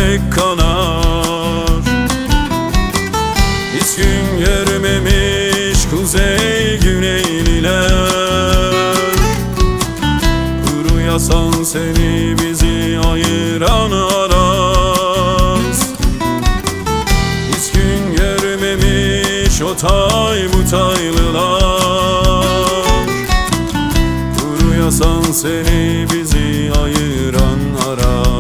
yürek kanar. Hiç gün görmemiş kuzey güneyliler, kuruyasan seni bizi ayıran araz. Hiç gün görmemiş o tay bu taylılar, kuruyasan seni bizi ayıran araz.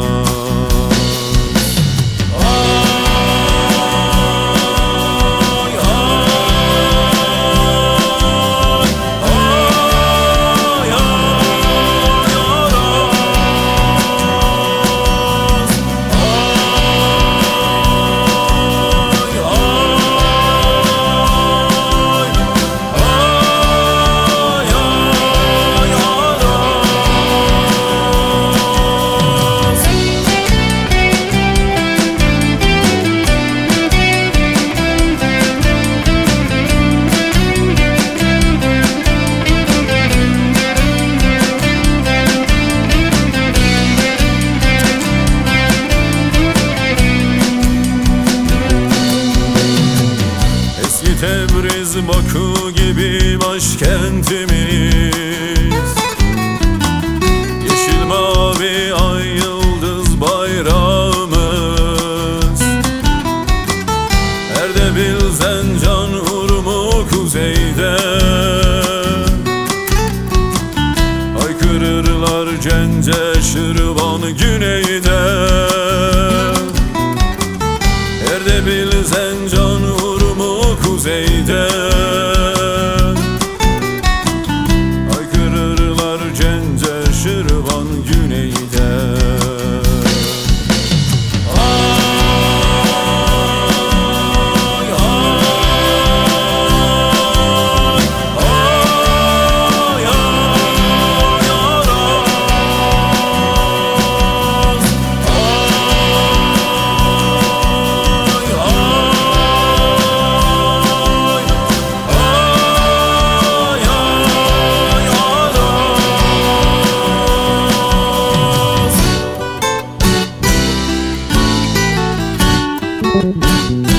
Tebriz, Bakü gibi başkentimiz, yeşil mavi ay yıldız bayrağımız. Erdebil, Zencan, Urmu kuzeyde, haykırırlar Cence, Şırvan güneyde. Erdebil, Zencan, kuzeyde, haykırırlar Cence, Şırvan güneyde. Thank you.